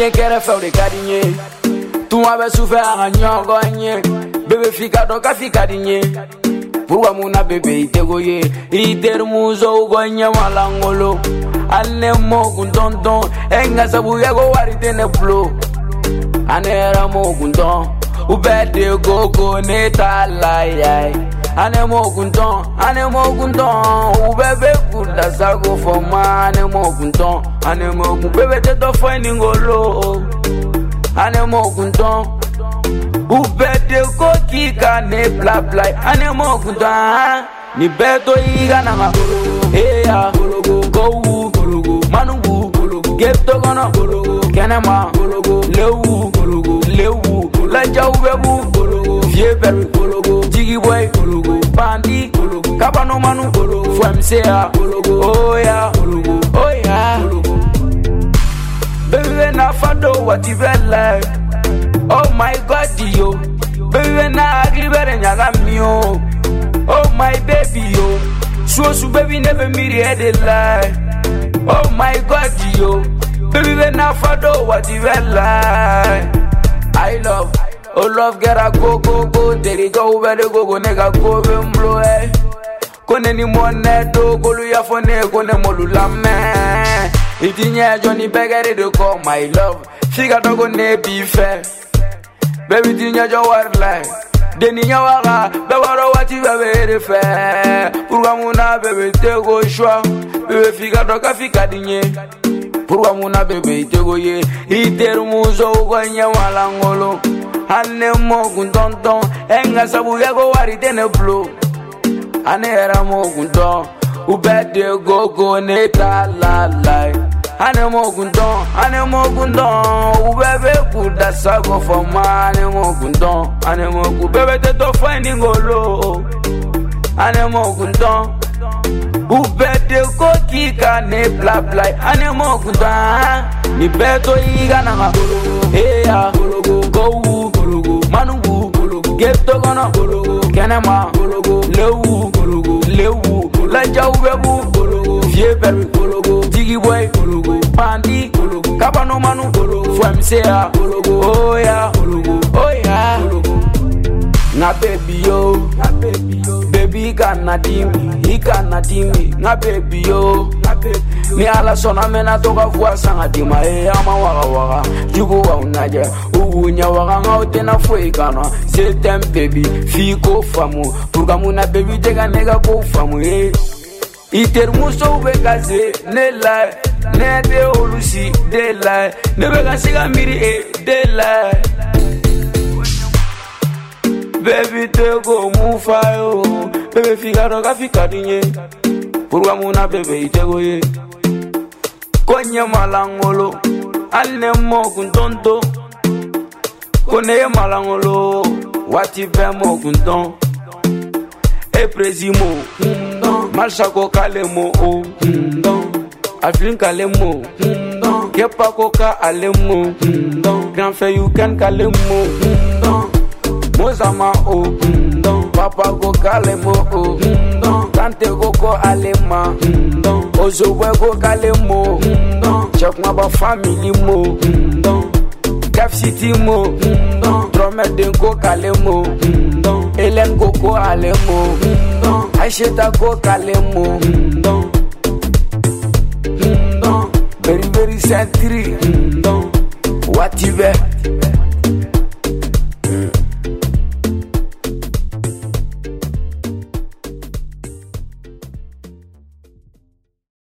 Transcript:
bien qu'elle fait des cadiniers. Tout avait souffert à gagner. Bébé fika doka fika dinye. Pourquoi mon bébé ite goye? Ite muzo gonya malangolo. Ane mo kuntonton. Enga sabu yago warite ne flow. Anera mo kunton. Ubede gogo neta layai. Ane mo kunton. Ubebe kuda sago foma. Ane mo kunton. Bebe te to finding golo. Ane mo kunton. Ubede ko kika ne bla bla. Ane mo kunton. Ni beto iga nanga. Eya go manugu get to gonna kenema lewu la jawbebu vie beru jigi boy bandi kabano manu fmca oh yeah baby na fado what you like. Oh my god yo baby na agribere nyaga mio. Oh my baby yo so baby never meet the lie. Oh my god yo baby na fado what you like. I love oh love get a go there you go where the go nigga go blow eh kone ni money do go lu ya fone kone molula me itinya Johnny begere de call my love figa dogo ne be fair baby tinya jo war like deni nyawara be waro wati be fair pourquoi muna bébé te go choix bébé figa doga fika dinye pourquoi muna bébé te go ye iter muzo gonya malangolo ane mo kuntonton enga sabu yago warite ne flow ane era mo kunton ubede gogo neta lalai ane mo kunton ubebe kuda sago foma ane mo kunton bebe te to finding golo ane mo kunton ubede ko kika ne bla bla ane mo kunton ni beto iga nanga eya go manugu get to gonna kenema lewu la jawbebu vie beru jigi boy bandi kabano manu fmca oh yeah na baby yo baby kana dimi na baby yo ni ala sona mena toka vua sanga dima ama waka jugo wa unaja ugunya waka ngaute na fuikana setem baby fiko famu turgamu na baby tega nega ko famu iter muso bekaze ne la ne de olusi de la ne beka siga miri de la baby te go mufa yo baby figa doga fika dinye pourquoi muna baby te go ye konya malangolo alne mo kuntonto kone malangolo wati be mo kunton e prezimo malshako kalemo afrin kalemo kepa koka alemo grand frère you can kalemo Mozama papa go kalemo tante go alema ozowe go kalemo check my ba family mo Cap City mo Dromet den go kalemo Elen go alemo Aisheta go kalemo very very sentry what you be